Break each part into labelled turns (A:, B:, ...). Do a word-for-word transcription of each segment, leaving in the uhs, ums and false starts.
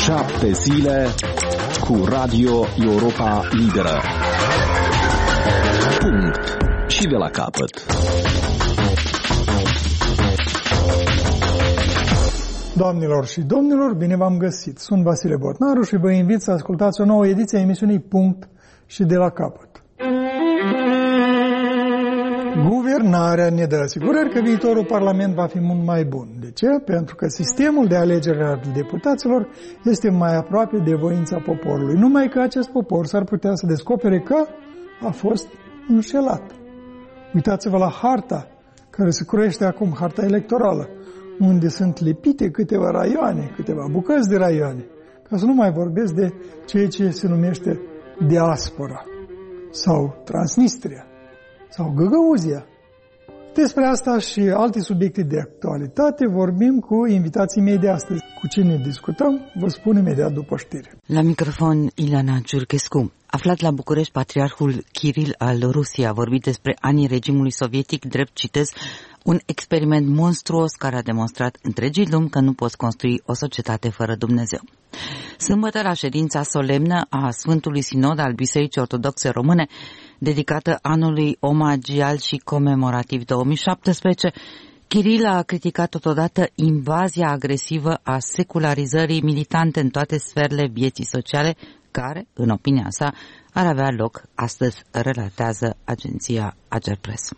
A: Șapte zile cu Radio Europa Liberă. Punct. Și de la capăt.
B: Doamnelor și domnilor, bine v-am găsit. Sunt Vasile Botnaru și vă invit să ascultați o nouă ediție a emisiunii Punct și de la capăt. Guvernarea ne dă asigurări că viitorul Parlament va fi mult mai bun. De ce? Pentru că sistemul de alegere al deputaților este mai aproape de voința poporului. Numai că acest popor s-ar putea să descopere că a fost înșelat. Uitați-vă la harta care se croiește acum, harta electorală, unde sunt lipite câteva raioane, câteva bucăți de raioane, ca să nu mai vorbesc de ceea ce se numește diaspora sau Transnistria sau Găgăuzia. Despre asta și alte subiecte de actualitate vorbim cu invitații mei de astăzi. Cu cine discutăm, vă spun imediat după știri.
C: La microfon Ileana Giurchescu. Aflat la București, patriarhul Kiril al Rusiei a vorbit despre anii regimului sovietic, drept, citez, un experiment monstruos care a demonstrat întregii lumi că nu poți construi o societate fără Dumnezeu. Sâmbătă, la ședința solemnă a Sfântului Sinod al Bisericii Ortodoxe Române, dedicată anului omagial și comemorativ două mii șaptesprezece, Kiril a criticat totodată invazia agresivă a secularizării militante în toate sferele vieții sociale, care, în opinia sa, ar avea loc astăzi, relatează agenția Agerpres.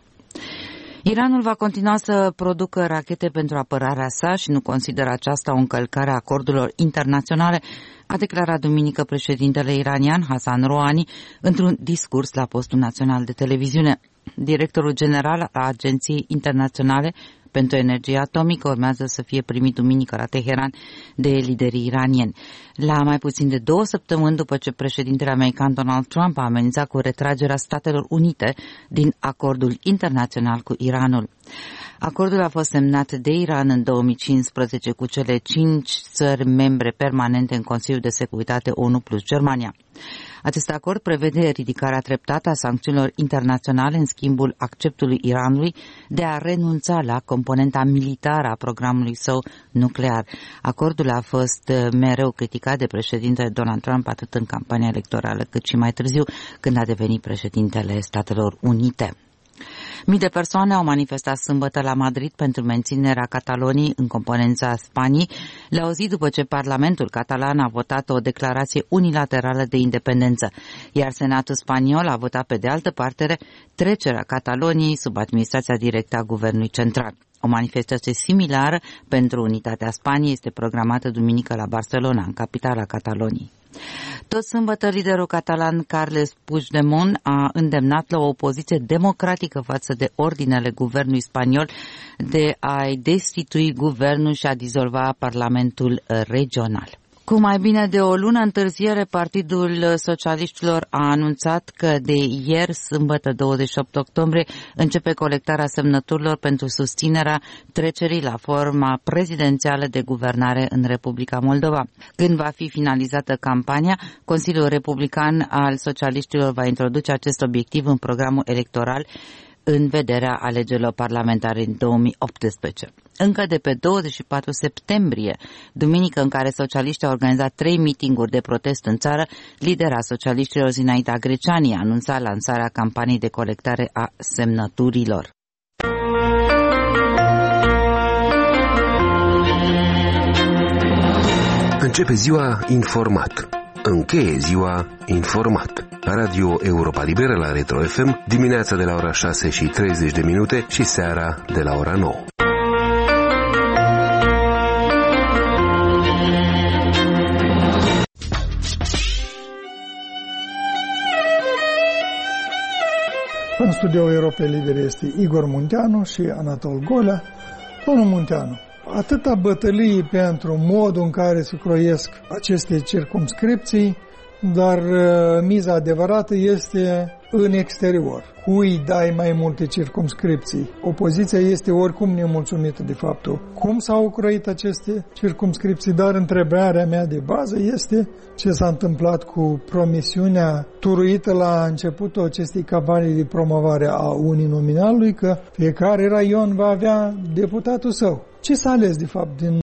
C: Iranul va continua să producă rachete pentru apărarea sa și nu consideră aceasta o încălcare a acordurilor internaționale, a declarat duminică președintele iranian Hassan Rouhani într-un discurs la postul național de televiziune. Directorul general al Agenției Internaționale pentru Energie Atomică urmează să fie primit duminică la Teheran de liderii iranieni. La mai puțin de două săptămâni după ce președintele american Donald Trump a amenințat cu retragerea Statelor Unite din acordul internațional cu Iranul. Acordul a fost semnat de Iran în două mii cincisprezece cu cele cinci țări membre permanente în Consiliul de Securitate ONU plus Germania. Acest acord prevede ridicarea treptată a sancțiunilor internaționale în schimbul acceptului Iranului de a renunța la componenta militară a programului său nuclear. Acordul a fost mereu criticat de președintele Donald Trump atât în campania electorală cât și mai târziu când a devenit președintele Statelor Unite. Mii de persoane au manifestat sâmbătă la Madrid pentru menținerea Cataloniei în componența Spaniei, la o zi după ce Parlamentul catalan a votat o declarație unilaterală de independență, iar Senatul spaniol a votat pe de altă parte trecerea Cataloniei sub administrația directă a Guvernului Central. O manifestație similară pentru unitatea Spaniei este programată duminică la Barcelona, în capitala Cataloniei. Tot sâmbătă, liderul catalan Carles Puigdemont a îndemnat la o opoziție democratică față de ordinele guvernului spaniol de a-i destitui guvernul și a dizolva Parlamentul regional. Cu mai bine de o lună întârziere, Partidul Socialiștilor a anunțat că de ieri, sâmbătă douăzeci și opt octombrie, începe colectarea semnăturilor pentru susținerea trecerii la forma prezidențială de guvernare în Republica Moldova. Când va fi finalizată campania, Consiliul Republican al Socialiștilor va introduce acest obiectiv în programul electoral în vederea alegerilor parlamentare în două mii optsprezece. Încă de pe douăzeci și patru septembrie, duminică în care socialiștii au organizat trei mitinguri de protest în țară, lidera socialiștilor Zinaida Greceani a anunțat lansarea campaniei de colectare a semnăturilor.
D: Începe ziua informat. Încheie ziua informat. Radio Europa Liberă la Retro F M, dimineața de la ora șase și treizeci de minute și seara de la ora nouă.
B: În studioul Europa Liberă este Igor Munteanu și Anatol Golea. Domnul Munteanu, atâta bătălie pentru modul în care se croiesc aceste circumscripții, dar uh, miza adevărată este în exterior. Cui dai mai multe circumscripții? Opoziția este oricum nemulțumită de faptul cum s-au croit aceste circumscripții, dar întrebarea mea de bază este ce s-a întâmplat cu promisiunea turuită la începutul acestei campanii de promovare a uninominalului că fiecare raion va avea deputatul său. Ce s-a ales de fapt din